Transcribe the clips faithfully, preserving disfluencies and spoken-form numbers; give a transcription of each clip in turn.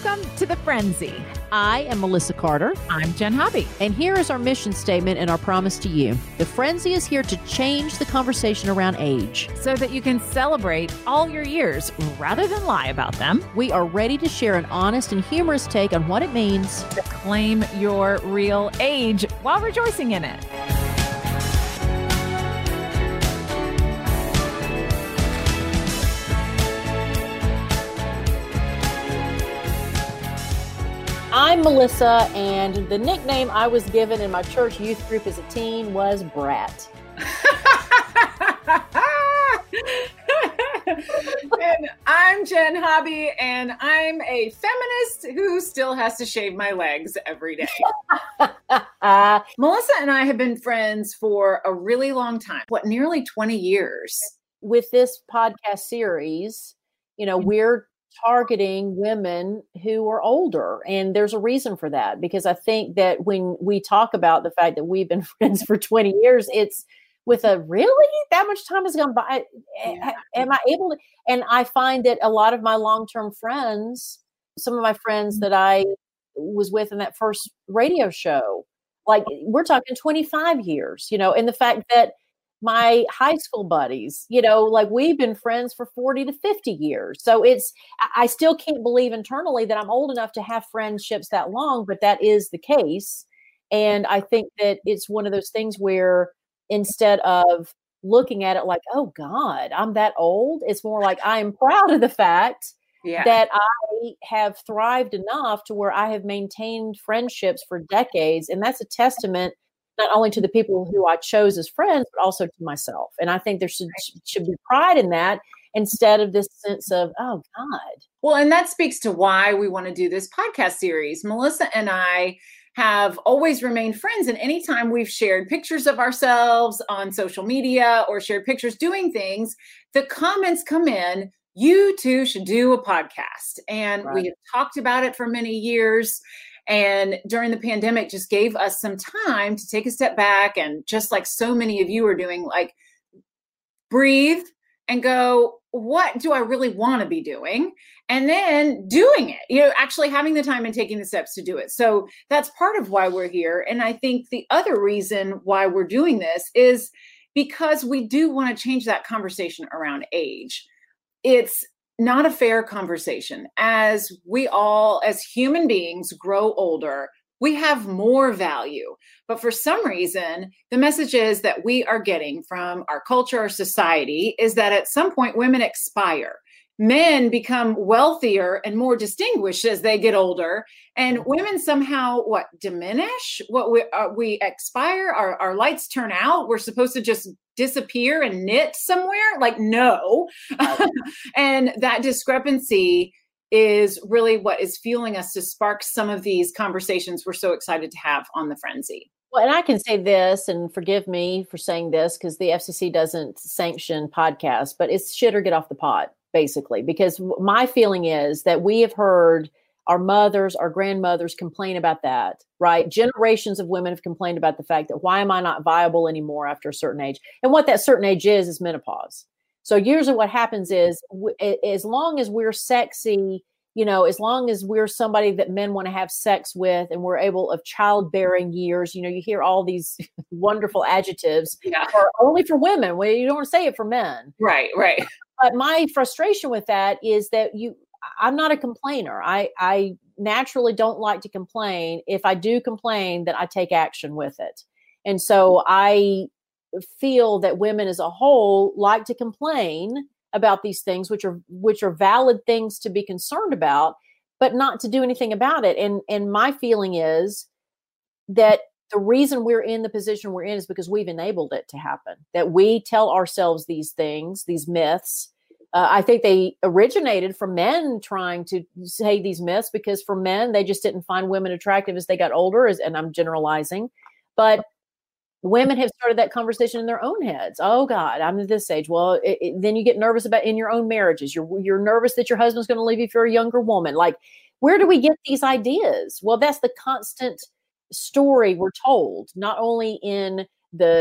Welcome to The Frenzy. I am Melissa Carter. I'm Jen Hobby. And here is our mission statement and our promise to you. The Frenzy is here to change the conversation around age, so that you can celebrate all your years rather than lie about them. We are ready to share an honest and humorous take on what it means to claim your real age while rejoicing in it. I'm Melissa, and the nickname I was given in my church youth group as a teen was Brat. And I'm Jen Hobby, and I'm a feminist who still has to shave my legs every day. uh, Melissa and I have been friends for a really long time. What, nearly twenty years? With this podcast series, you know, we're targeting women who are older. And there's a reason for that, because I think that when we talk about the fact that we've been friends for twenty years, it's with a really that much time has gone by. Yeah. Am I able to? And I find that a lot of my long-term friends, some of my friends that I was with in that first radio show, like we're talking twenty-five years, you know, and the fact that my high school buddies, you know, like we've been friends for forty to fifty years. So it's, I still can't believe internally that I'm old enough to have friendships that long, but that is the case. And I think that it's one of those things where instead of looking at it like, oh God, I'm that old, it's more like I am proud of the fact yeah. that I have thrived enough to where I have maintained friendships for decades. And that's a testament not only to the people who I chose as friends, but also to myself. And I think there should should be pride in that instead of this sense of, oh God. Well, and that speaks to why we want to do this podcast series. Melissa and I have always remained friends. And anytime we've shared pictures of ourselves on social media or shared pictures doing things, the comments come in, you two should do a podcast. And right. we have talked about it for many years. And during the pandemic, just gave us some time to take a step back and just like so many of you are doing, like breathe and go, what do I really want to be doing? And then doing it, you know, actually having the time and taking the steps to do it. So that's part of why we're here. And I think the other reason why we're doing this is because we do want to change that conversation around age. It's not a fair conversation. As we all, as human beings, grow older, we have more value. But for some reason, the messages that we are getting from our culture or society is that at some point women expire. Men become wealthier and more distinguished as they get older, and women somehow what diminish? What we uh, we expire? Our our lights turn out. We're supposed to just disappear and knit somewhere? Like no, and that discrepancy is really what is fueling us to spark some of these conversations we're so excited to have on The Frenzy. Well, and I can say this, and forgive me for saying this because the F C C doesn't sanction podcasts, but it's shit or get off the pot. Basically, because my feeling is that we have heard our mothers, our grandmothers complain about that, right? Generations of women have complained about the fact that why am I not viable anymore after a certain age? And what that certain age is, is menopause. So usually what happens is w- as long as we're sexy, you know, as long as we're somebody that men want to have sex with and we're able of childbearing years, you know, you hear all these wonderful adjectives yeah. for, only for women. Well, you don't want to say it for men. Right, right. But my frustration with that is that you, I'm not a complainer. I, I naturally don't like to complain. If I do complain, that I take action with it. And so I feel that women as a whole like to complain about these things, which are, which are valid things to be concerned about, but not to do anything about it. And, and my feeling is that the reason we're in the position we're in is because we've enabled it to happen, that we tell ourselves these things, these myths. Uh, I think they originated from men trying to say these myths because for men, they just didn't find women attractive as they got older, as, and I'm generalizing, but women have started that conversation in their own heads. Oh God, I'm at this age. Well, it, it, then you get nervous about in your own marriages. You're, you're nervous that your husband's going to leave you if you're a younger woman. Like, where do we get these ideas? Well, that's the constant story we're told, not only in the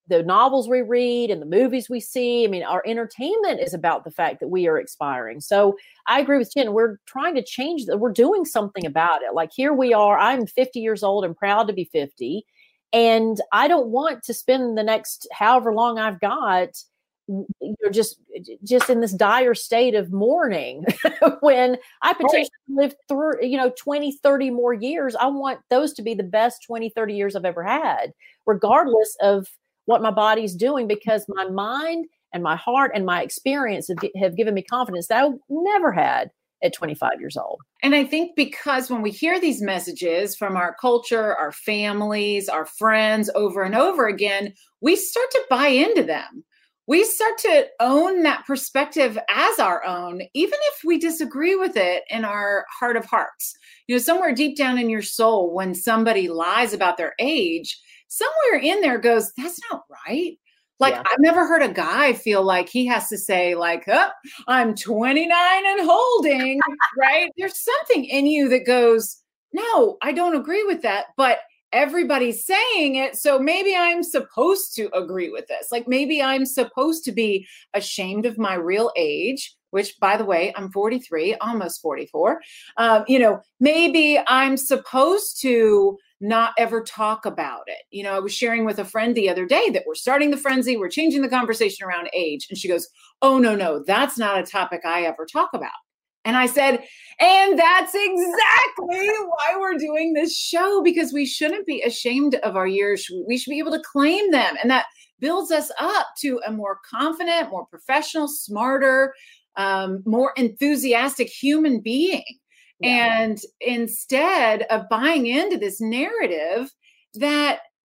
the novels we read and the movies we see. I mean, our entertainment is about the fact that we are expiring. So I agree with Jen. We're trying to change that. We're doing something about it. Like here we are, I'm fifty years old and proud to be fifty. And I don't want to spend the next however long I've got, you're just, just in this dire state of mourning when I potentially right. live through, you know, twenty, thirty more years. I want those to be the best twenty, thirty years I've ever had, regardless of what my body's doing, because my mind and my heart and my experience have, have given me confidence that I never had at twenty-five years old. And I think because when we hear these messages from our culture, our families, our friends over and over again, we start to buy into them. We start to own that perspective as our own, even if we disagree with it in our heart of hearts. You know, somewhere deep down in your soul, when somebody lies about their age, somewhere in there goes, that's not right. Like, yeah. I've never heard a guy feel like he has to say like, oh, I'm twenty-nine and holding, right? There's something in you that goes, no, I don't agree with that, but everybody's saying it. So maybe I'm supposed to agree with this. Like maybe I'm supposed to be ashamed of my real age, which by the way, I'm forty-three, almost forty-four. Um, you know, maybe I'm supposed to not ever talk about it. You know, I was sharing with a friend the other day that we're starting the frenzy, we're changing the conversation around age. And she goes, oh, no, no, that's not a topic I ever talk about. And I said, and that's exactly why we're doing this show, because we shouldn't be ashamed of our years. We should be able to claim them. And that builds us up to a more confident, more professional, smarter, um, more enthusiastic human being. Yeah. And instead of buying into this narrative that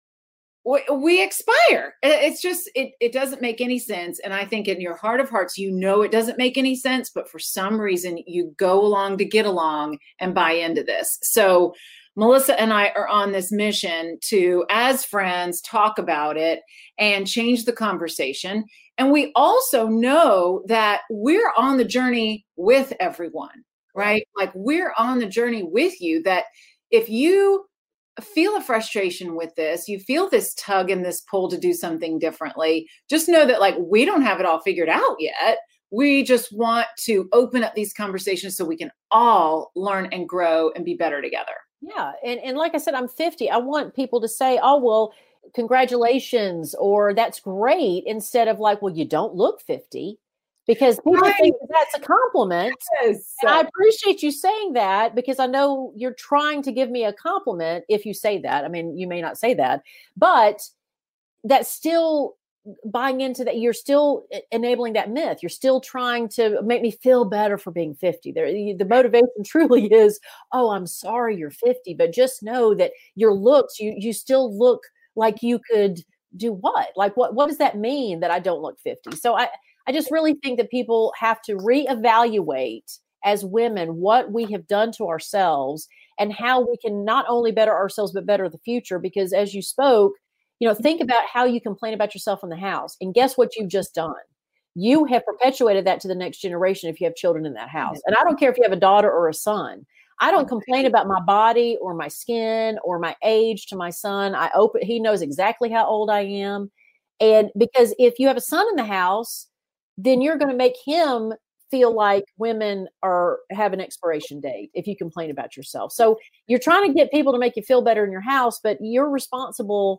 we, we expire, it's just, it, it doesn't make any sense. And I think in your heart of hearts, you know, it doesn't make any sense, but for some reason you go along to get along and buy into this. So Melissa and I are on this mission to, as friends, talk about it and change the conversation. And we also know that we're on the journey with everyone. Right? Like we're on the journey with you, that if you feel a frustration with this, you feel this tug and this pull to do something differently, just know that like we don't have it all figured out yet. We just want to open up these conversations so we can all learn and grow and be better together. Yeah. And, and like I said, I'm fifty. I want people to say, oh, well, congratulations, or that's great, instead of like, well, you don't look fifty. Because people right. think that's a compliment. Yes. And I appreciate you saying that, because I know you're trying to give me a compliment if you say that. I mean, you may not say that, but that's still buying into that. You're still enabling that myth. You're still trying to make me feel better for being fifty. There, the motivation truly is, oh, I'm sorry you're fifty, but just know that your looks, you you still look like you could do what? Like what, what does that mean that I don't look fifty? So I, I just really think that people have to reevaluate as women what we have done to ourselves and how we can not only better ourselves, but better the future. Because as you spoke, you know, think about how you complain about yourself in the house. And guess what you've just done? You have perpetuated that to the next generation if you have children in that house. And I don't care if you have a daughter or a son. I don't complain about my body or my skin or my age to my son. I open, he knows exactly how old I am. And because if you have a son in the house, then you're going to make him feel like women are have an expiration date if you complain about yourself. So you're trying to get people to make you feel better in your house, but you're responsible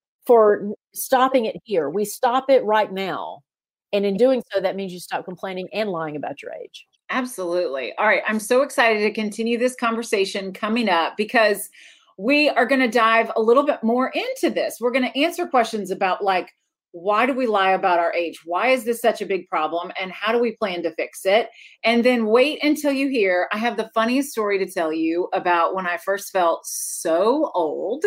for stopping it here. We stop it right now. And in doing so, that means you stop complaining and lying about your age. Absolutely. All right. I'm so excited to continue this conversation coming up, because we are going to dive a little bit more into this. We're going to answer questions about like, why do we lie about our age? Why is this such a big problem? And how do we plan to fix it? And then wait until you hear, I have the funniest story to tell you about when I first felt so old.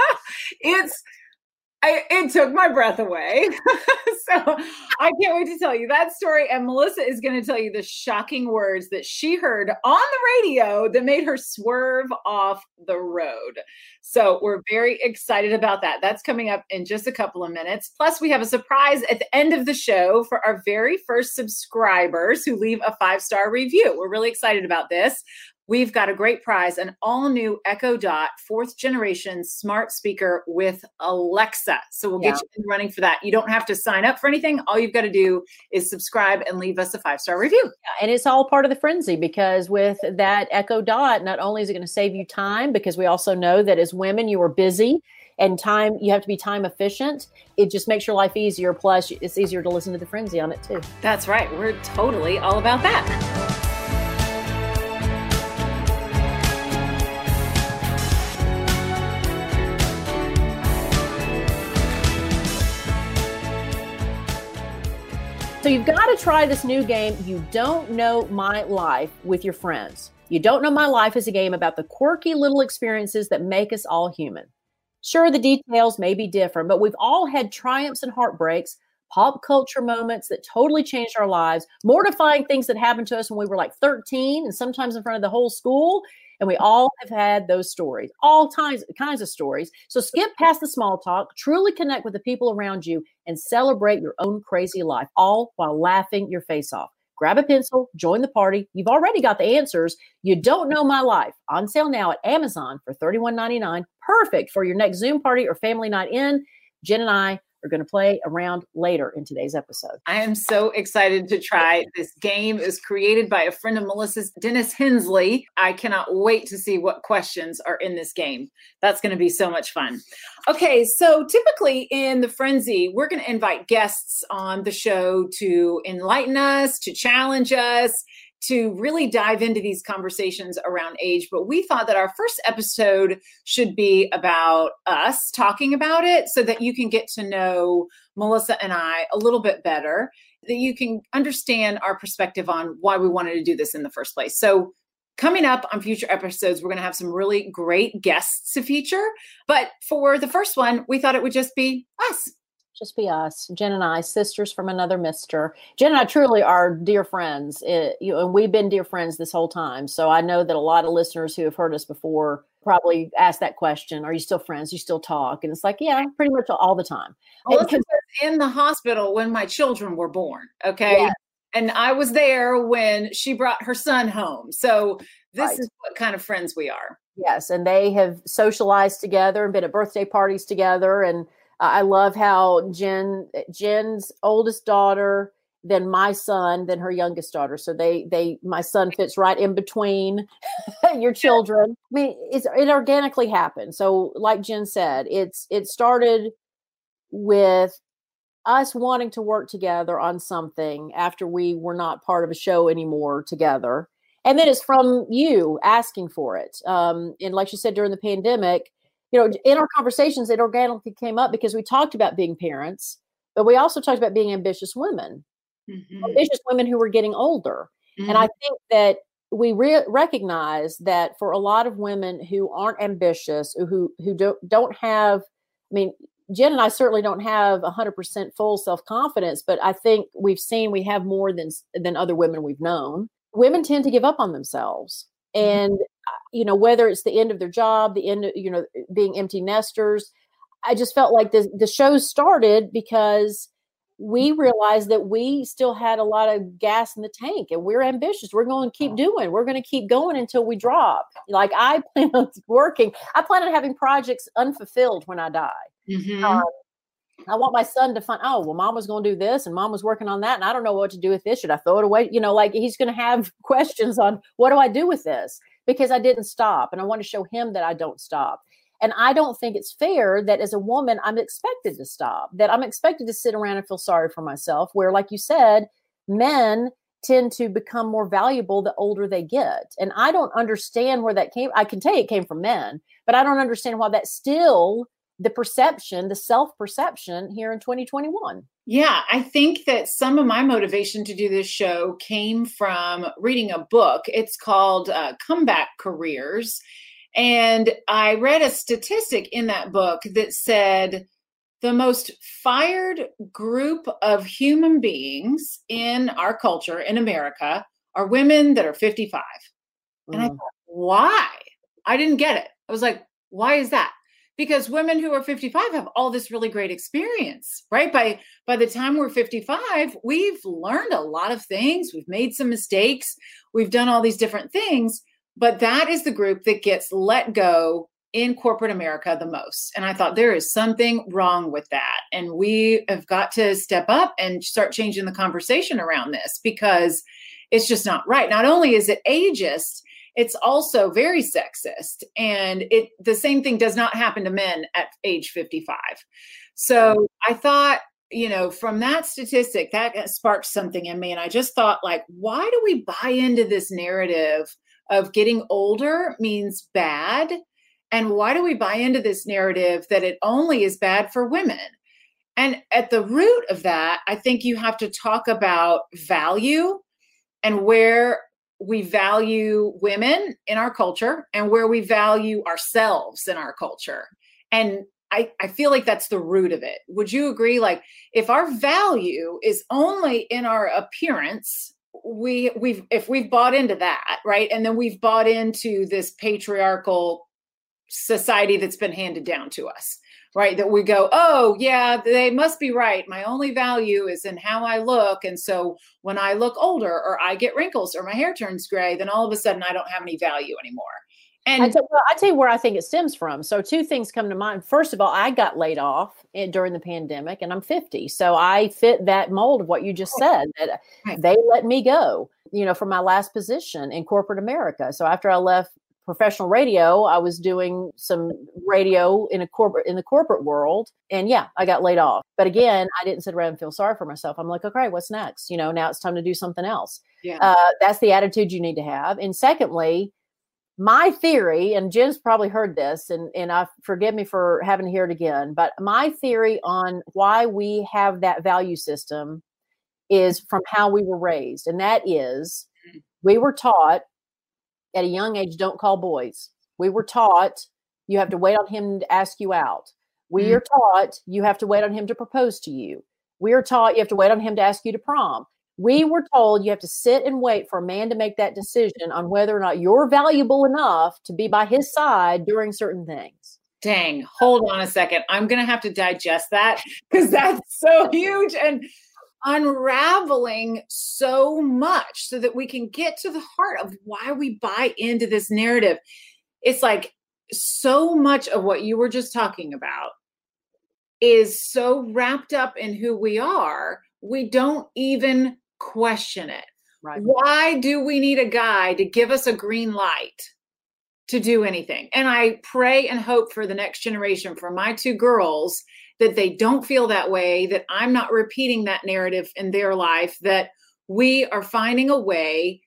it's, I, it took my breath away. So I can't wait to tell you that story. And Melissa is going to tell you the shocking words that she heard on the radio that made her swerve off the road. So we're very excited about that. That's coming up in just a couple of minutes. Plus, we have a surprise at the end of the show for our very first subscribers who leave a five-star review. We're really excited about this. we've got a great prize, an all new Echo Dot fourth generation smart speaker with Alexa. So we'll get yeah. you in running for that. You don't have to sign up for anything. All you've got to do is subscribe and leave us a five-star review. Yeah, and it's all part of the frenzy, because with that Echo Dot, not only is it going to save you time, because we also know that as women, you are busy and time, you have to be time efficient. It just makes your life easier. Plus, it's easier to listen to the frenzy on it too. That's right. We're totally all about that. So you've got to try this new game, You Don't Know My Life, with your friends. You Don't Know My Life is a game about the quirky little experiences that make us all human. Sure, the details may be different, but we've all had triumphs and heartbreaks, pop culture moments that totally changed our lives, mortifying things that happened to us when we were like thirteen and sometimes in front of the whole school. And we all have had those stories, all kinds, kinds of stories. So skip past the small talk, truly connect with the people around you, and celebrate your own crazy life, all while laughing your face off. Grab a pencil, join the party. You've already got the answers. You Don't Know My Life, on sale now at Amazon for thirty-one ninety-nine. Perfect for your next Zoom party or family night in. Jen and I are going to play around later in today's episode. I am so excited to try this game. It was created by a friend of Melissa's, Dennis Hensley. I cannot wait to see what questions are in this game. That's going to be so much fun. Okay, so typically in the Frenzy, we're going to invite guests on the show to enlighten us, to challenge us, to really dive into these conversations around age. But we thought that our first episode should be about us talking about it, so that you can get to know Melissa and I a little bit better, that you can understand our perspective on why we wanted to do this in the first place. So coming up on future episodes, we're going to have some really great guests to feature. But for the first one, we thought it would just be us. Just be us, Jen and I, sisters from another mister. Jen and I truly are dear friends, it, you know, and we've been dear friends this whole time. So I know that a lot of listeners who have heard us before probably ask that question: are you still friends? You still talk? And it's like, yeah, pretty much all the time. Melissa was in the hospital when my children were born. Okay. Yeah. And I was there when she brought her son home. So this right. is what kind of friends we are. Yes. And they have socialized together and been at birthday parties together. And I love how Jen, Jen's oldest daughter, then my son, then her youngest daughter. So they, they, my son fits right in between your children. I mean, it's, it organically happened. So like Jen said, it's, it started with us wanting to work together on something after we were not part of a show anymore together. And then it's from you asking for it. Um, and like you said, during the pandemic, you know, in our conversations, it organically came up because we talked about being parents, but we also talked about being ambitious women, mm-hmm. ambitious women who were getting older. Mm-hmm. And I think that we re- recognize that for a lot of women who aren't ambitious, who who don't don't have, I mean, Jen and I certainly don't have one hundred percent full self-confidence, but I think we've seen we have more than than other women we've known. Women tend to give up on themselves. And, you know, whether it's the end of their job, the end of, you know, being empty nesters, I just felt like the, the show started because we realized that we still had a lot of gas in the tank and we're ambitious. We're going to keep doing, we're going to keep going until we drop. Like I plan on working. I plan on having projects unfulfilled when I die. Mm-hmm. Um, I want my son to find, oh, well, mom was going to do this and mom was working on that. And I don't know what to do with this. Should I throw it away? You know, like he's going to have questions on what do I do with this? Because I didn't stop. And I want to show him that I don't stop. And I don't think it's fair that as a woman, I'm expected to stop, that I'm expected to sit around and feel sorry for myself, where, like you said, men tend to become more valuable the older they get. And I don't understand where that came. I can tell you it came from men, but I don't understand why that's still the perception, the self-perception here in twenty twenty-one. Yeah, I think that some of my motivation to do this show came from reading a book. It's called uh, Comeback Careers. And I read a statistic in that book that said the most fired group of human beings in our culture, in America, are women that are fifty-five. Mm. And I thought, why? I didn't get it. I was like, why is that? Because women who are fifty-five have all this really great experience, right? By, by the time we're fifty-five, we've learned a lot of things. We've made some mistakes. We've done all these different things. But that is the group that gets let go in corporate America the most. And I thought there is something wrong with that. And we have got to step up and start changing the conversation around this, because it's just not right. Not only is it ageist, it's also very sexist. And it the same thing does not happen to men at age fifty-five. So I thought, you know, from that statistic, that sparked something in me. And I just thought, like, why do we buy into this narrative of getting older means bad? And why do we buy into this narrative that it only is bad for women? And at the root of that, I think you have to talk about value and where we value women in our culture and where we value ourselves in our culture. And I, I feel like that's the root of it. Would you agree? Like, if our value is only in our appearance, we we've if we've bought into that, right? And then we've bought into this patriarchal society that's been handed down to us, right? That we go, oh yeah, they must be right. My only value is in how I look. And so when I look older, or I get wrinkles, or my hair turns gray, then all of a sudden I don't have any value anymore. And I tell, well, I tell you where I think it stems from. So two things come to mind. First of all, I got laid off in, during the pandemic, and I'm fifty. So I fit that mold of what you just said, that right. They let me go, you know, from my last position in corporate America. So after I left professional radio, I was doing some radio in a corporate, in the corporate world. And yeah, I got laid off. But again, I didn't sit around and feel sorry for myself. I'm like, okay, what's next? You know, now it's time to do something else. Yeah. Uh, that's the attitude you need to have. And secondly, my theory, and Jen's probably heard this, and, and I forgive me for having to hear it again, but my theory on why we have that value system is from how we were raised. And that is, we were taught at a young age, don't call boys. We were taught you have to wait on him to ask you out. We mm. are taught you have to wait on him to propose to you. We are taught you have to wait on him to ask you to prom. We were told you have to sit and wait for a man to make that decision on whether or not you're valuable enough to be by his side during certain things. Dang, hold on a second. I'm going to have to digest that, because that's so huge and unraveling so much so that we can get to the heart of why we buy into this narrative. It's like so much of what you were just talking about is so wrapped up in who we are, we don't even question it. Right. Why do we need a guy to give us a green light to do anything? And I pray and hope for the next generation, for my two girls, that they don't feel that way, that I'm not repeating that narrative in their life, that we are finding a way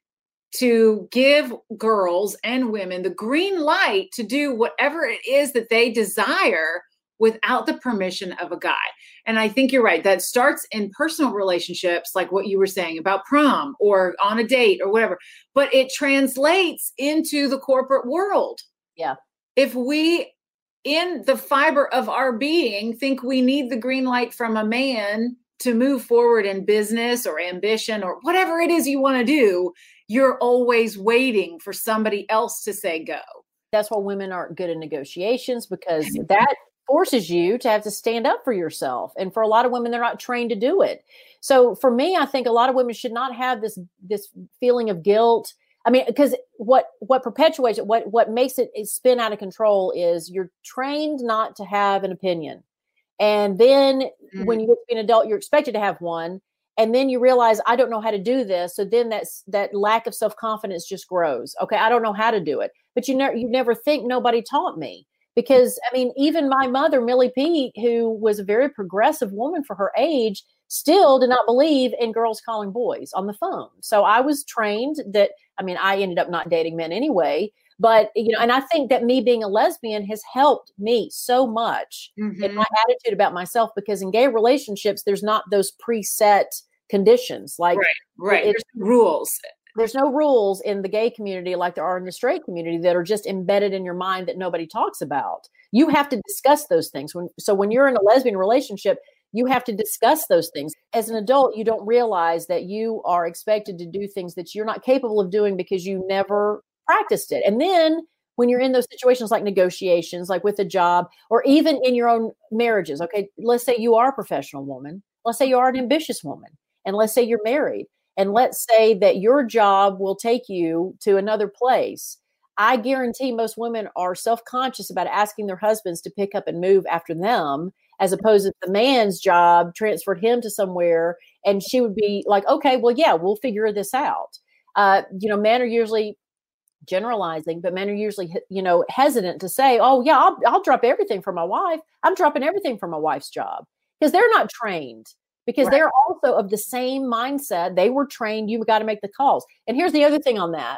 to give girls and women the green light to do whatever it is that they desire without the permission of a guy. And I think you're right. That starts in personal relationships, like what you were saying about prom or on a date or whatever, but it translates into the corporate world. Yeah. If we, in the fiber of our being, think we need the green light from a man to move forward in business or ambition or whatever it is you want to do, you're always waiting for somebody else to say go. That's why women aren't good in negotiations, because that forces you to have to stand up for yourself. And for a lot of women, they're not trained to do it. So for me, I think a lot of women should not have this, this feeling of guilt. I mean, because what, what perpetuates it, what, what makes it, it spin out of control is you're trained not to have an opinion. And then mm-hmm. when you get to be an adult, you're expected to have one. And then you realize, I don't know how to do this. So then that's, that lack of self-confidence just grows. Okay, I don't know how to do it. But you never, you never think nobody taught me. Because, I mean, even my mother, Millie Pete, who was a very progressive woman for her age, still did not believe in girls calling boys on the phone. So I was trained that, I mean, I ended up not dating men anyway. But, you know, and I think that me being a lesbian has helped me so much mm-hmm. in my attitude about myself, because in gay relationships, there's not those preset conditions. Like, right, right. There's rules. There's no rules in the gay community like there are in the straight community that are just embedded in your mind that nobody talks about. You have to discuss those things. When, so when you're in a lesbian relationship, you have to discuss those things. As an adult, you don't realize that you are expected to do things that you're not capable of doing because you never practiced it. And then when you're in those situations like negotiations, like with a job, or even in your own marriages, okay, let's say you are a professional woman. Let's say you are an ambitious woman. And let's say you're married. And let's say that your job will take you to another place. I guarantee most women are self-conscious about asking their husbands to pick up and move after them, as opposed to the man's job transferred him to somewhere. And she would be like, okay, well, yeah, we'll figure this out. Uh, you know, men are usually generalizing, but men are usually, you know, hesitant to say, oh yeah, I'll, I'll drop everything for my wife. I'm dropping everything for my wife's job, because they're not trained, because right. they're also of the same mindset. They were trained. You've got to make the calls. And here's the other thing on that.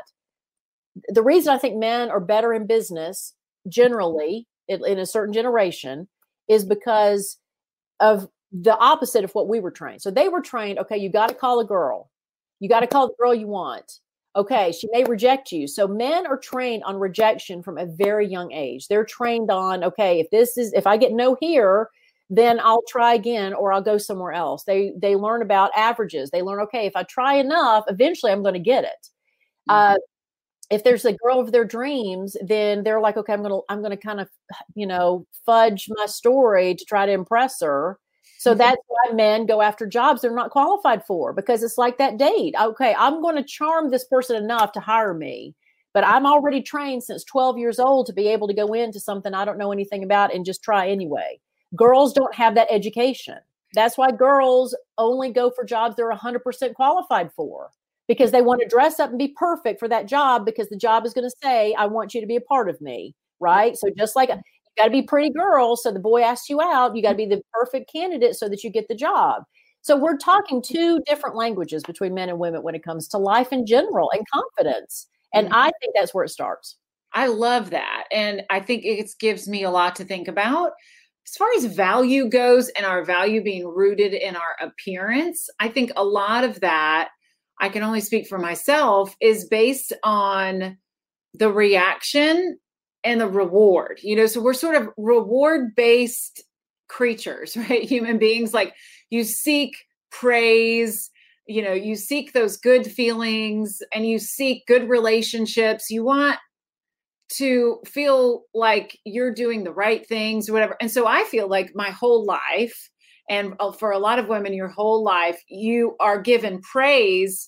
The reason I think men are better in business generally in, in a certain generation is because of the opposite of what we were trained. So they were trained, okay, you got to call a girl. You got to call the girl you want. Okay, she may reject you. So men are trained on rejection from a very young age. They're trained on, okay, if this is, if I get no here, then I'll try again, or I'll go somewhere else. They they learn about averages. They learn, okay, if I try enough, eventually I'm going to get it. Mm-hmm. Uh, if there's a girl of their dreams, then they're like, okay, I'm going to, I'm going to kind of, you know, fudge my story to try to impress her. So mm-hmm. that's why men go after jobs they're not qualified for, because it's like that date. Okay, I'm going to charm this person enough to hire me, but I'm already trained since twelve years old to be able to go into something I don't know anything about and just try anyway. Girls don't have that education. That's why girls only go for jobs they're one hundred percent qualified for, because they want to dress up and be perfect for that job, because the job is going to say, I want you to be a part of me, right? So just like, you got to be a pretty girl, so the boy asks you out, you got to be the perfect candidate so that you get the job. So we're talking two different languages between men and women when it comes to life in general and confidence. And I think that's where it starts. I love that. And I think it gives me a lot to think about. As far as value goes, and our value being rooted in our appearance, I think a lot of that, I can only speak for myself, is based on the reaction and the reward. You know, so we're sort of reward-based creatures, right? Human beings, like, you seek praise, you know, you seek those good feelings, and you seek good relationships. You want to feel like you're doing the right things or whatever. And so I feel like my whole life, and for a lot of women, your whole life, you are given praise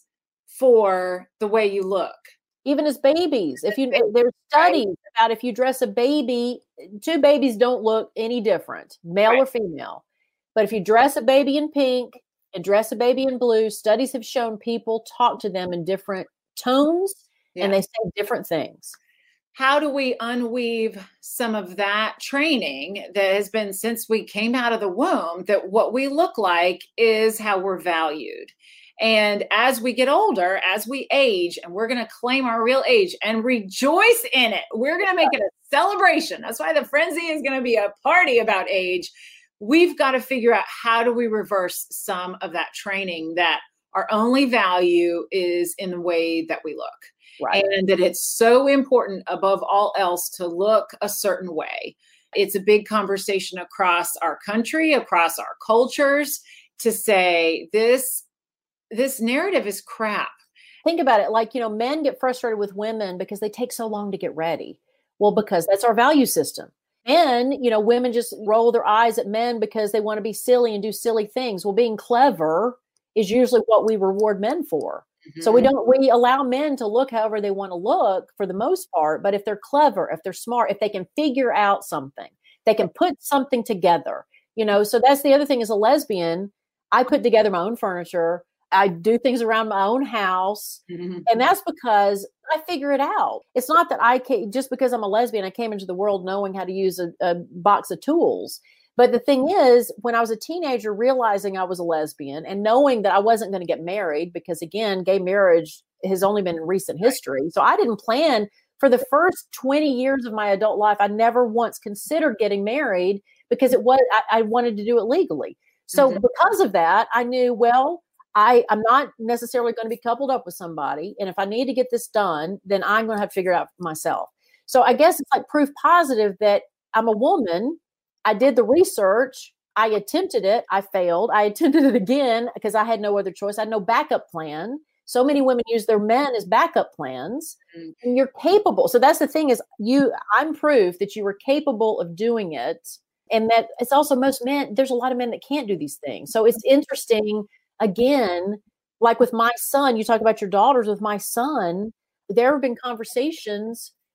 for the way you look. Even as babies, if you, there's studies right. about if you dress a baby, two babies don't look any different, male right. or female. But if you dress a baby in pink and dress a baby in blue, studies have shown people talk to them in different tones yeah. and they say different things. How do we unweave some of that training that has been since we came out of the womb, that what we look like is how we're valued? And as we get older, as we age, and we're going to claim our real age and rejoice in it, we're going to make it a celebration. That's why the frenzy is going to be a party about age. We've got to figure out, how do we reverse some of that training that our only value is in the way that we look. Right. And that it's so important above all else to look a certain way. It's a big conversation across our country, across our cultures, to say this, this narrative is crap. Think about it. Like, you know, men get frustrated with women because they take so long to get ready. Well, because that's our value system. And, you know, women just roll their eyes at men because they want to be silly and do silly things. Well, being clever is usually what we reward men for. Mm-hmm. So we don't, we allow men to look however they want to look for the most part. But if they're clever, if they're smart, if they can figure out something, they can put something together, you know. So that's the other thing. As a lesbian, I put together my own furniture. I do things around my own house. Mm-hmm. And that's because I figure it out. It's not that I came, just because I'm a lesbian, I came into the world knowing how to use a, a box of tools. But the thing is, when I was a teenager, realizing I was a lesbian and knowing that I wasn't going to get married, because again, gay marriage has only been in recent history. So I didn't plan for the first twenty years of my adult life. I never once considered getting married because it was, I, I wanted to do it legally. So mm-hmm. because of that, I knew, well, I, I'm not necessarily going to be coupled up with somebody. And if I need to get this done, then I'm going to have to figure it out for myself. So I guess it's like proof positive that I'm a woman. I did the research. I attempted it. I failed. I attempted it again because I had no other choice. I had no backup plan. So many women use their men as backup plans, mm-hmm. and you're capable. So that's the thing, is you, I'm proof that you were capable of doing it. And that it's also most men, there's a lot of men that can't do these things. So it's interesting. Again, like with my son, you talk about your daughters. With my son, there have been conversations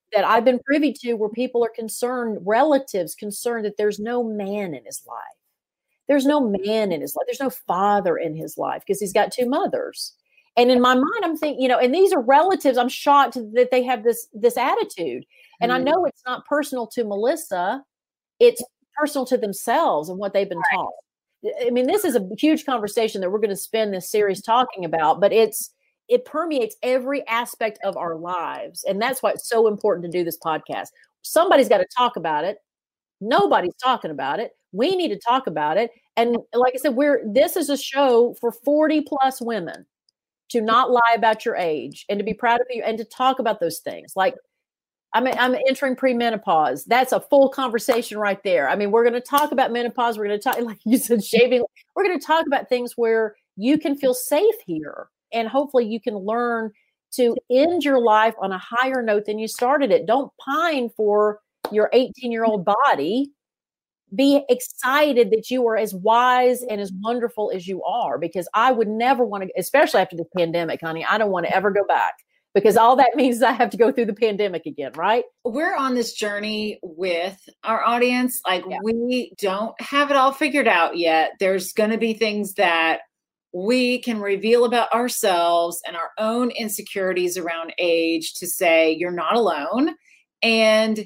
that I've been privy to where people are concerned, relatives concerned that there's no man in his life. There's no man in his life. There's no father in his life because he's got two mothers. And in my mind, I'm thinking, you know, and these are relatives. I'm shocked that they have this, this attitude. And I know it's not personal to Melissa. It's personal to themselves and what they've been right. taught. I mean, this is a huge conversation that we're going to spend this series talking about, but it's, it permeates every aspect of our lives. And that's why it's so important to do this podcast. Somebody's got to talk about it. Nobody's talking about it. We need to talk about it. And like I said, we're, this is a show for forty plus women to not lie about your age and to be proud of you and to talk about those things. Like I'm, I'm entering premenopause. That's a full conversation right there. I mean, we're going to talk about menopause. We're going to talk, like you said, shaving. We're going to talk about things where you can feel safe here. And hopefully you can learn to end your life on a higher note than you started it. Don't pine for your eighteen-year-old body. Be excited that you are as wise and as wonderful as you are, because I would never want to, especially after the pandemic, honey, I don't want to ever go back, because all that means is I have to go through the pandemic again, right? We're on this journey with our audience. Like yeah. we don't have it all figured out yet. There's going to be things that we can reveal about ourselves and our own insecurities around age to say, you're not alone. And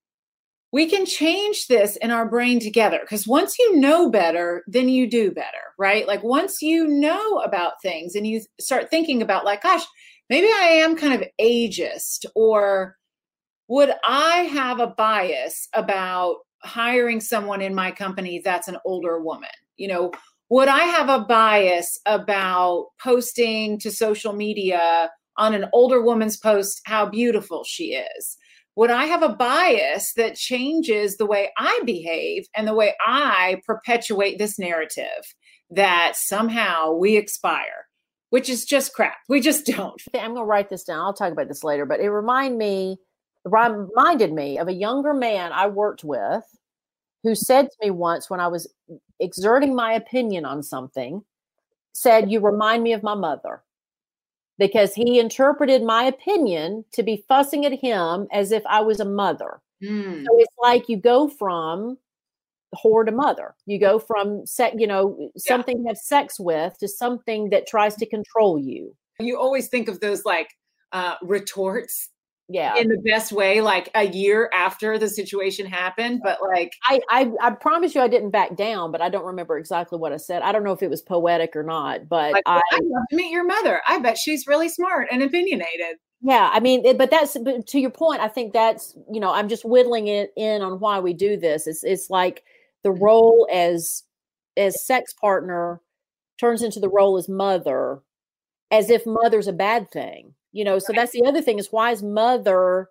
we can change this in our brain together, because once you know better, then you do better, right? Like once you know about things and you start thinking about like, gosh, maybe I am kind of ageist, or would I have a bias about hiring someone in my company that's an older woman? You know, would I have a bias about posting to social media on an older woman's post how beautiful she is? Would I have a bias that changes the way I behave and the way I perpetuate this narrative that somehow we expire, which is just crap. We just don't. I'm going to write this down. I'll talk about this later, but it remind me, reminded me of a younger man I worked with who said to me once when I was exerting my opinion on something, said, "You remind me of my mother." Because he interpreted my opinion to be fussing at him as if I was a mother. Mm. So it's like you go from whore to mother. You go from, se- you know, something yeah. to have sex with to something that tries to control you. You always think of those like uh, retorts. Yeah. In the best way, like a year after the situation happened. But like, I, I, I promise you I didn't back down, but I don't remember exactly what I said. I don't know if it was poetic or not, but like, I, I'd love to meet your mother. I bet she's really smart and opinionated. Yeah. I mean, it, but that's, but to your point, I think that's, you know, I'm just whittling it in on why we do this. It's, it's like the role as, as sex partner turns into the role as mother, as if mother's a bad thing. You know, so that's the other thing is, why is mother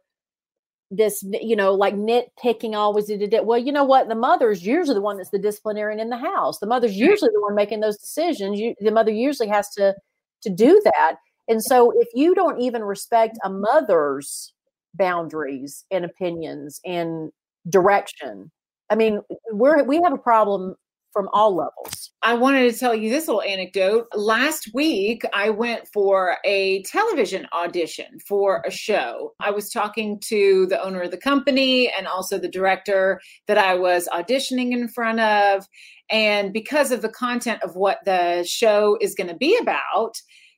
this, you know, like nitpicking always did it? Well, you know what? The mother is usually the one that's the disciplinarian in the house. The mother's usually the one making those decisions. You, the mother usually has to, to do that. And so if you don't even respect a mother's boundaries and opinions and direction, I mean, we're, we have a problem from all levels. I wanted to tell you this little anecdote. Last week, I went for a television audition for a show. I was talking to the owner of the company and also the director that I was auditioning in front of. And because of the content of what the show is going to be about,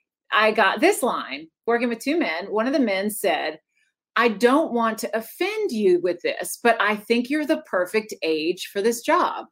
I got this line, working with two men. One of the men said, "I don't want to offend you with this, but I think you're the perfect age for this job."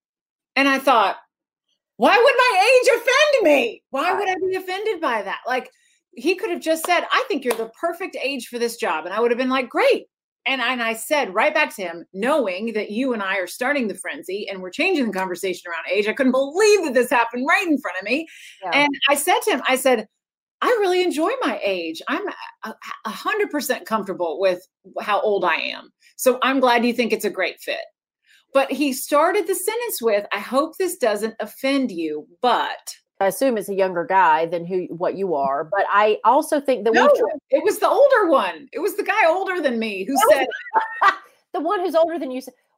And I thought, why would my age offend me? Why would I be offended by that? Like, he could have just said, "I think you're the perfect age for this job." And I would have been like, great. And I, and I said right back to him, knowing that you and I are starting the frenzy and we're changing the conversation around age. I couldn't believe that this happened right in front of me. Yeah. And I said to him, I said, "I really enjoy my age. I'm a hundred percent comfortable with how old I am. So I'm glad you think it's a great fit." But he started the sentence with, "I hope this doesn't offend you, but..." I assume it's a younger guy than who what you are. But I also think that no, we it was the older one. It was the guy older than me who said, the one who's older than you.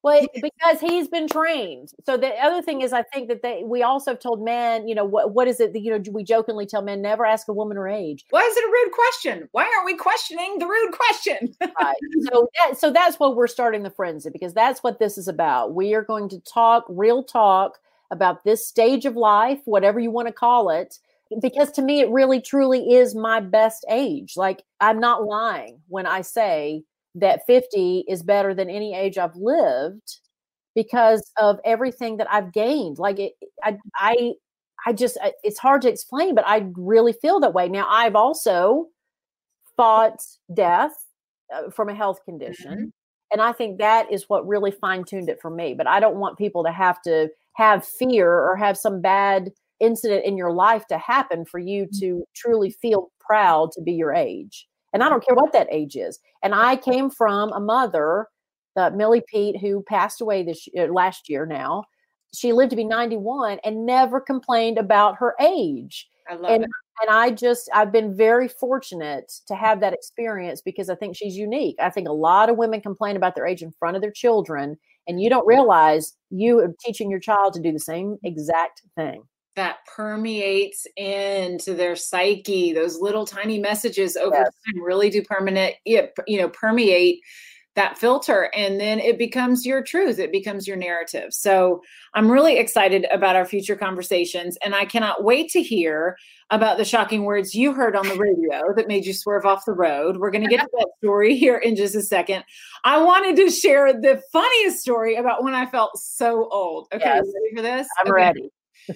Well, because he's been trained. So the other thing is, I think that they, we also have told men, you know, what what is it that, you know, we jokingly tell men, never ask a woman her age. Why is it a rude question? Why aren't we questioning the rude question? Right. So that, so that's what we're starting the frenzy, because that's what this is about. We are going to talk real talk about this stage of life, whatever you want to call it, because to me, it really, truly is my best age. Like, I'm not lying when I say that fifty is better than any age I've lived because of everything that I've gained. Like it, I, I, I just, it's hard to explain, but I really feel that way. Now, I've also fought death uh, from a health condition. Mm-hmm. And I think that is what really fine-tuned it for me. But I don't want people to have to have fear or have some bad incident in your life to happen for you to truly feel proud to be your age. And I don't care what that age is. And I came from a mother, uh, Millie Pete, who passed away this uh, last year now. She lived to be ninety-one and never complained about her age. I love and, it. And I just, I've been very fortunate to have that experience because I think she's unique. I think a lot of women complain about their age in front of their children, and you don't realize you are teaching your child to do the same exact thing. That permeates into their psyche. Those little tiny messages over Yes. time really do permanent, you know, permeate that filter, and then it becomes your truth. It becomes your narrative. So I'm really excited about our future conversations, and I cannot wait to hear about the shocking words you heard on the radio that made you swerve off the road. We're going to get to that story here in just a second. I wanted to share the funniest story about when I felt so old. Okay, Yes. you ready for this? I'm Okay. ready.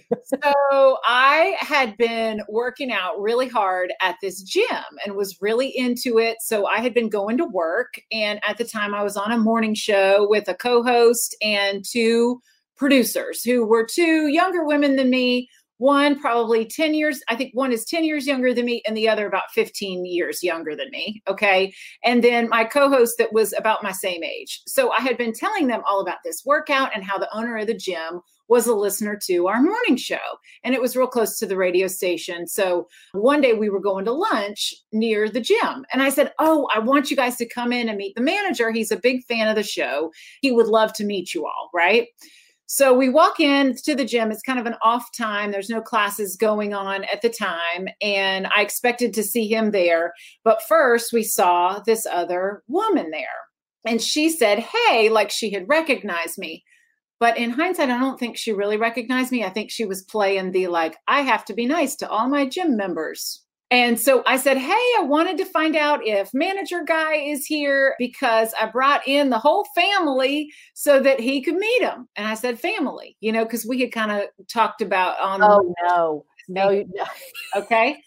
So I had been working out really hard at this gym and was really into it. So I had been going to work. And at the time I was on a morning show with a co-host and two producers who were two younger women than me. One probably ten years. I think one is ten years younger than me and the other about fifteen years younger than me. Okay. And then my co-host that was about my same age. So I had been telling them all about this workout and how the owner of the gym was a listener to our morning show. And it was real close to the radio station. So one day we were going to lunch near the gym. And I said, oh, I want you guys to come in and meet the manager. He's a big fan of the show. He would love to meet you all, right? So we walk in to the gym. It's kind of an off time. There's no classes going on at the time. And I expected to see him there. But first we saw this other woman there. And she said, hey, like she had recognized me. But in hindsight, I don't think she really recognized me. I think she was playing the, like, I have to be nice to all my gym members. And so I said, hey, I wanted to find out if manager guy is here because I brought in the whole family so that he could meet him. And I said family, you know, because we had kind of talked about on. Oh, no, no. Okay.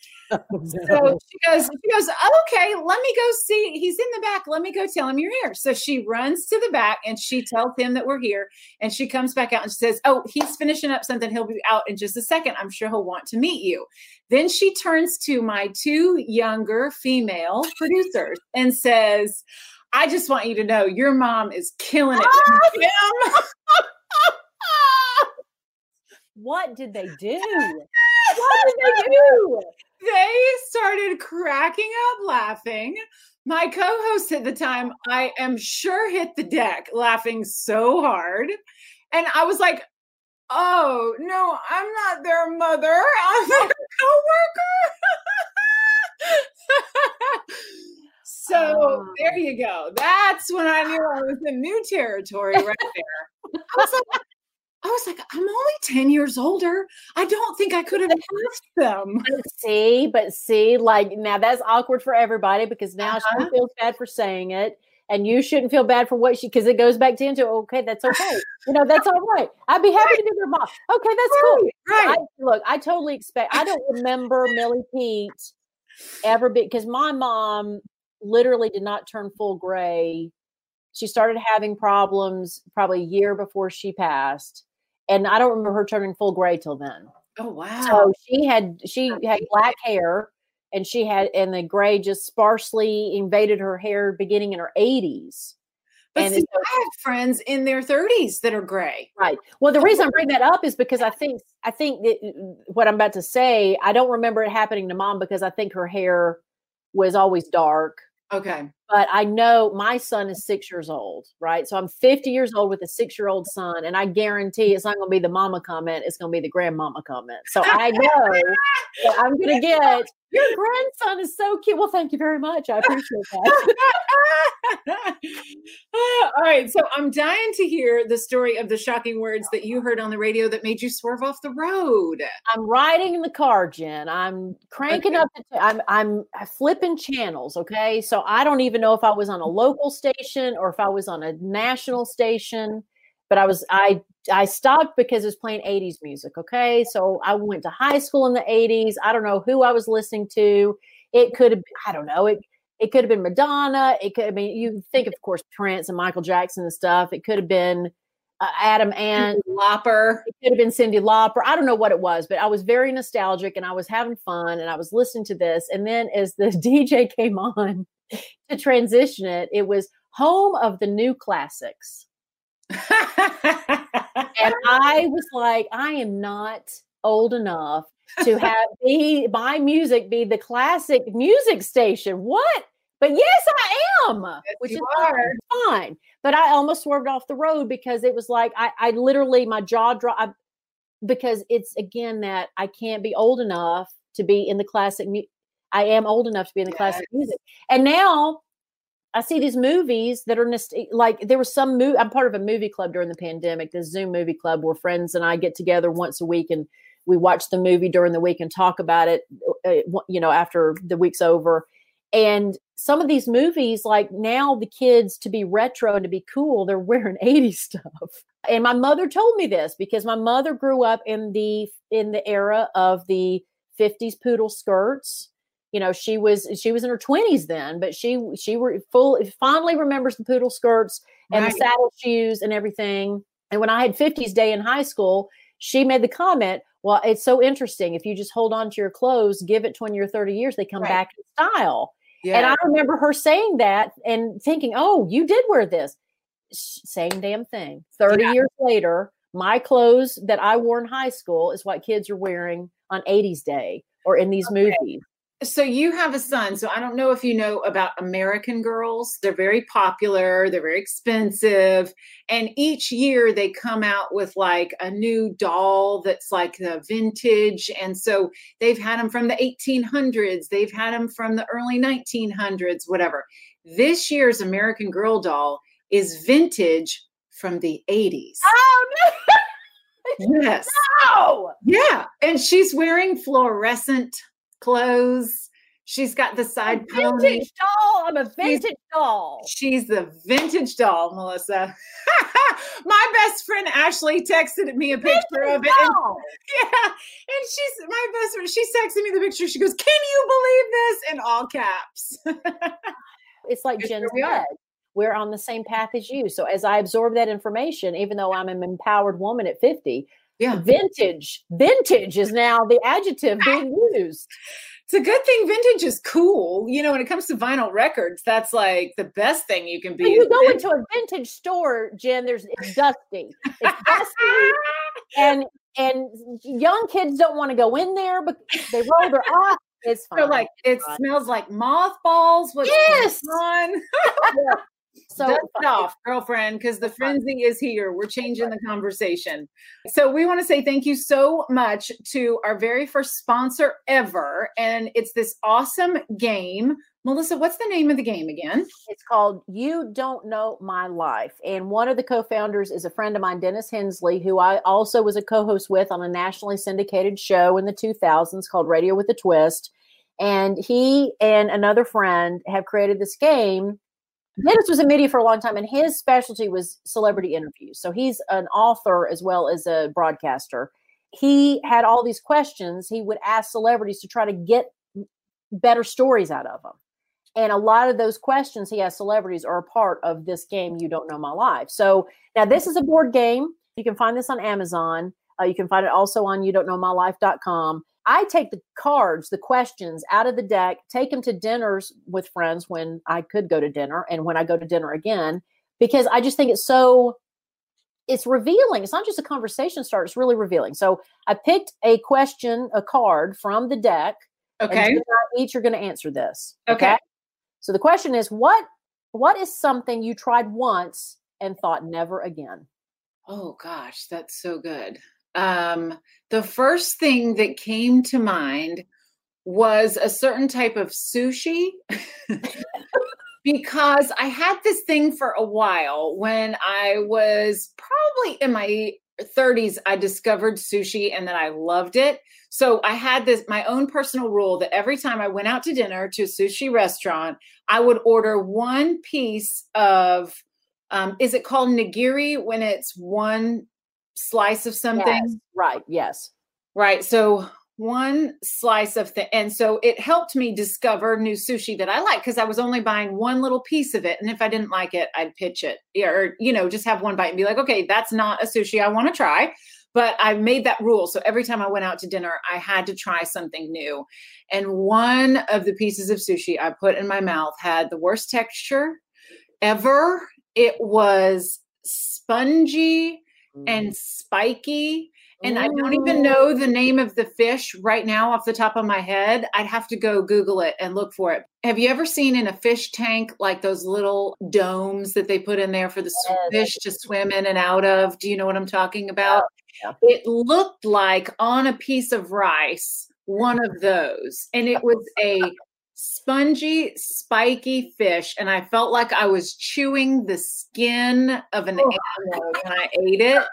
So she goes, she goes, okay, let me go see. He's in the back. Let me go tell him you're here. So she runs to the back and she tells him that we're here. And she comes back out and she says, oh, he's finishing up something. He'll be out in just a second. I'm sure he'll want to meet you. Then she turns to my two younger female producers and says, I just want you to know your mom is killing it. What did they do? What did they do? They started cracking up laughing. My co-host at the time, I am sure, hit the deck laughing so hard. And I was like, oh, no, I'm not their mother. I'm their coworker. So oh. There you go. That's when I knew I was in new territory right there. I was like, I was like, I'm only ten years older. I don't think I could have asked them. But see, but see, like now that's awkward for everybody because now uh-huh. she feels bad for saying it. And you shouldn't feel bad for what she, because it goes back to into, okay, that's okay. You know, that's all right. I'd be happy right. to be their mom. Okay, that's cool. Right. I, look, I totally expect, I don't remember Millie Pete ever be, because my mom literally did not turn full gray. She started having problems probably a year before she passed. And I don't remember her turning full gray till then. Oh, wow. So she had, she had black hair and she had, and the gray just sparsely invaded her hair beginning in her eighties. But and see, I have friends in their thirties that are gray. Right. Well, the reason I bring that up is because I think, I think that what I'm about to say, I don't remember it happening to mom because I think her hair was always dark. Okay. but I know my son is six years old, right? So I'm fifty years old with a six-year-old son, and I guarantee it's not going to be the mama comment. It's going to be the grandmama comment. So I know that I'm going to get, your grandson is so cute. Well, thank you very much. I appreciate that. All right. So I'm dying to hear the story of the shocking words that you heard on the radio that made you swerve off the road. I'm riding in the car, Jen. I'm cranking okay. up. The t- I'm, I'm flipping channels. Okay. So I don't even know if I was on a local station or if I was on a national station, but I was, I, I stopped because it was playing eighties music. Okay. So I went to high school in the eighties. I don't know who I was listening to. It could have, I don't know. It, it could have been Madonna. It could have been, you think of course, Prince and Michael Jackson and stuff. It could have been uh, Adam Ant. Lauper. It could have been Cyndi Lauper. I don't know what it was, but I was very nostalgic and I was having fun and I was listening to this. And then as the D J came on to transition it, it was Home of the New Classics. And I was like, I am not old enough to have be my music be the classic music station. What? But yes, I am, yes, which is fine, fine. But I almost swerved off the road because it was like I, I literally my jaw dropped because it's again that I can't be old enough to be in the classic. Mu- I am old enough to be in the yes. classic music, and now. I see these movies that are nost- like there was some movie. I'm part of a movie club during the pandemic, the Zoom movie club, where friends and I get together once a week and we watch the movie during the week and talk about it, uh, you know, after the week's over. And some of these movies, like now the kids to be retro and to be cool, they're wearing eighties stuff. And my mother told me this because my mother grew up in the, in the era of the fifties poodle skirts. You know, she was she was in her twenties then, but she she were full fondly remembers the poodle skirts and right. the saddle shoes and everything. And when I had fifties day in high school, she made the comment, well, it's so interesting. If you just hold on to your clothes, give it twenty or thirty years, they come right. back in style. Yeah. And I remember her saying that and thinking, oh, you did wear this. Same damn thing. thirty yeah. years later, my clothes that I wore in high school is what kids are wearing on eighties day or in these okay. movies. So you have a son. So I don't know if you know about American Girls. They're very popular. They're very expensive. And each year they come out with like a new doll that's like the vintage. And so they've had them from the eighteen hundreds. They've had them from the early nineteen hundreds, whatever. This year's American Girl doll is vintage from the eighties. Oh, no. Yes. No. Yeah. And she's wearing fluorescent clothes. She's got the side a vintage pony. doll. I'm a vintage she's, doll. She's the vintage doll, Melissa. My best friend Ashley texted me a picture vintage of it. And, yeah. And she's my best friend. She's texting me the picture. She goes, "Can you believe this?" In all caps. It's like Jen said. We're on the same path as you. So as I absorb that information, even though I'm an empowered woman at fifty, yeah, vintage, vintage is now the adjective being used. It's a good thing vintage is cool. You know, when it comes to vinyl records, that's like the best thing you can be. When you go into a vintage store, Jen, there's it's dusty. It's dusty. and and young kids don't want to go in there, but they roll their eyes. It's fine. So like it it's smells fine. Like mothballs. What's yes. on? Yeah. So dust it off, girlfriend, because the frenzy is here. We're changing the conversation. So we want to say thank you so much to our very first sponsor ever. And it's this awesome game. Melissa, what's the name of the game again? It's called You Don't Know My Life. And one of the co-founders is a friend of mine, Dennis Hensley, who I also was a co-host with on a nationally syndicated show in the two thousands called Radio with a Twist. And he and another friend have created this game. Dennis was in media for a long time, and his specialty was celebrity interviews. So he's an author as well as a broadcaster. He had all these questions. He would ask celebrities to try to get better stories out of them. And a lot of those questions he asked celebrities are a part of this game, You Don't Know My Life. So now this is a board game. You can find this on Amazon. Uh, you can find it also on you don't know my life dot com. I take the cards, the questions out of the deck, take them to dinners with friends when I could go to dinner and when I go to dinner again, because I just think it's so, it's revealing. It's not just a conversation starter. It's really revealing. So I picked a question, a card from the deck. Okay. And each are going to answer this. Okay. okay. So the question is, what what is something you tried once and thought never again? Oh gosh, that's so good. Um, the first thing that came to mind was a certain type of sushi because I had this thing for a while. When I was probably in my thirties, I discovered sushi and then I loved it. So I had this, my own personal rule that every time I went out to dinner to a sushi restaurant, I would order one piece of, um, is it called nigiri when it's one slice of something? Yes, right. Yes. Right. So one slice of thing. And so it helped me discover new sushi that I like because I was only buying one little piece of it. And if I didn't like it, I'd pitch it or, you know, just have one bite and be like, okay, that's not a sushi I want to try. But I made that rule. So every time I went out to dinner, I had to try something new. And one of the pieces of sushi I put in my mouth had the worst texture ever. It was spongy mm. and spiky. And I don't even know the name of the fish right now off the top of my head. I'd have to go Google it and look for it. Have you ever seen in a fish tank, like those little domes that they put in there for the yes. fish to swim in and out of? Do you know what I'm talking about? Yeah. It looked like on a piece of rice, one of those. And it was a spongy, spiky fish. And I felt like I was chewing the skin of an animal when I ate it.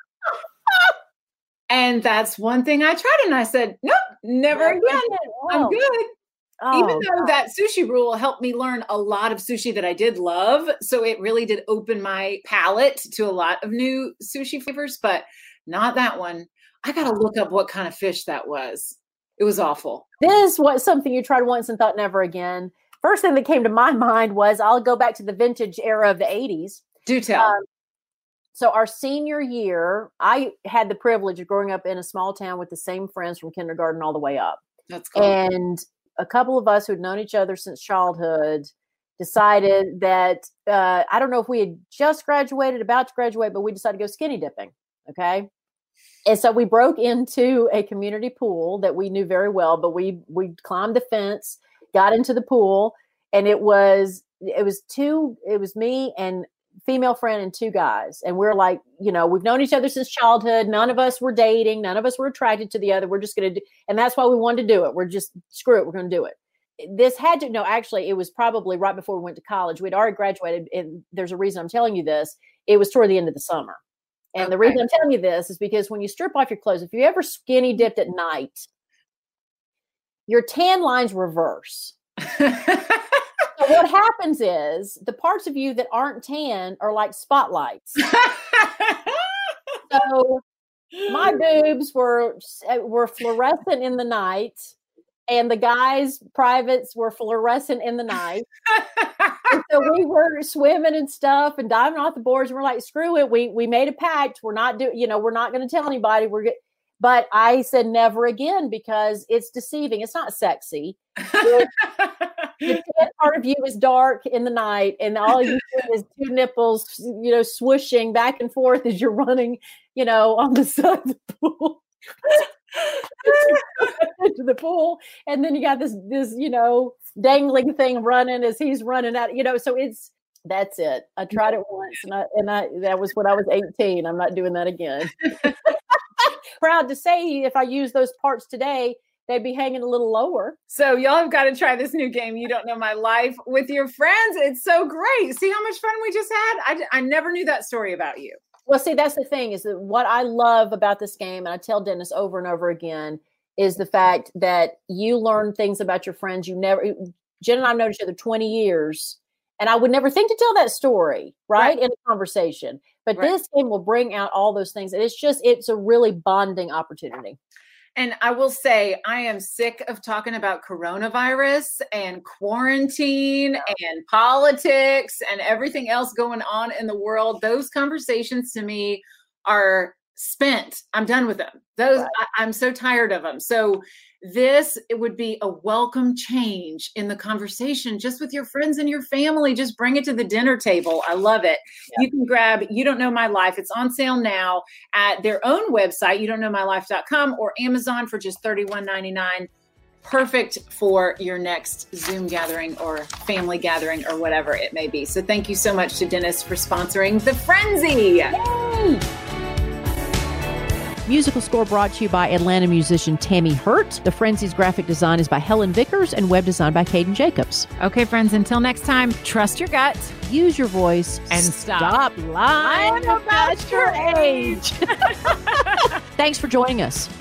And that's one thing I tried. And I said, nope, never again. Wow. I'm good. Oh, Even though God. that sushi rule helped me learn a lot of sushi that I did love. So it really did open my palate to a lot of new sushi flavors, but not that one. I got to look up what kind of fish that was. It was awful. This was something you tried once and thought never again. First thing that came to my mind was I'll go back to the vintage era of the eighties. Do tell. Um, So our senior year, I had the privilege of growing up in a small town with the same friends from kindergarten all the way up. That's cool. And a couple of us who'd known each other since childhood decided that, uh, I don't know if we had just graduated, about to graduate, but we decided to go skinny dipping. Okay. And so we broke into a community pool that we knew very well, but we, we climbed the fence, got into the pool, and it was, it was two, it was me and female friend and two guys. And we're like, you know, we've known each other since childhood. None of us were dating. None of us were attracted to the other. We're just going to do, and that's why we wanted to do it. We're just, screw it. We're going to do it. This had to, no, actually it was probably right before we went to college. We'd already graduated. And there's a reason I'm telling you this. It was toward the end of the summer. And okay. the reason I'm telling you this is because when you strip off your clothes, if you ever skinny dipped at night, your tan lines reverse. So what happens is the parts of you that aren't tan are like spotlights. So my boobs were were fluorescent in the night, and the guys' privates were fluorescent in the night. And so we were swimming and stuff and diving off the boards, and we're like, screw it. We we made a pact. We're not doing, you know, we're not going to tell anybody. We're good. But I said never again because it's deceiving. It's not sexy. It's, the tan part of you is dark in the night, and all you see is two nipples, you know, swooshing back and forth as you're running, you know, on the side of the pool. Into the pool, and then you got this, this, you know, dangling thing running as he's running out. You know, so it's that's it. I tried it once, and I and I that was when I was eighteen. I'm not doing that again. Proud to say, if I use those parts today, they'd be hanging a little lower. So y'all have got to try this new game, You Don't Know My Life, with your friends. It's so great. See how much fun we just had? I, I never knew that story about you. Well, see, that's the thing is that what I love about this game, and I tell Dennis over and over again, is the fact that you learn things about your friends. You never, Jen and I have known each other twenty years, and I would never think to tell that story, right, right. in a conversation. But right. this game will bring out all those things. And it's just, it's a really bonding opportunity. And I will say, I am sick of talking about coronavirus and quarantine yeah. and politics and everything else going on in the world. Those conversations to me are spent. I'm done with them. Those right. I, I'm so tired of them. So this, it would be a welcome change in the conversation, just with your friends and your family. Just bring it to the dinner table. I love it. Yeah. You can grab You Don't Know My Life. It's on sale now at their own website, you don't know my life dot com, or Amazon for just thirty-one ninety-nine. perfect for your next Zoom gathering or family gathering or whatever it may be. So thank you so much to Dennis for sponsoring The Frenzy. Yay! Musical score brought to you by Atlanta musician Tammy Hurt. The Frenzy's graphic design is by Helen Vickers and web design by Caden Jacobs. Okay, friends, until next time, trust your gut. Use your voice And stop lying about your age. Thanks for joining us.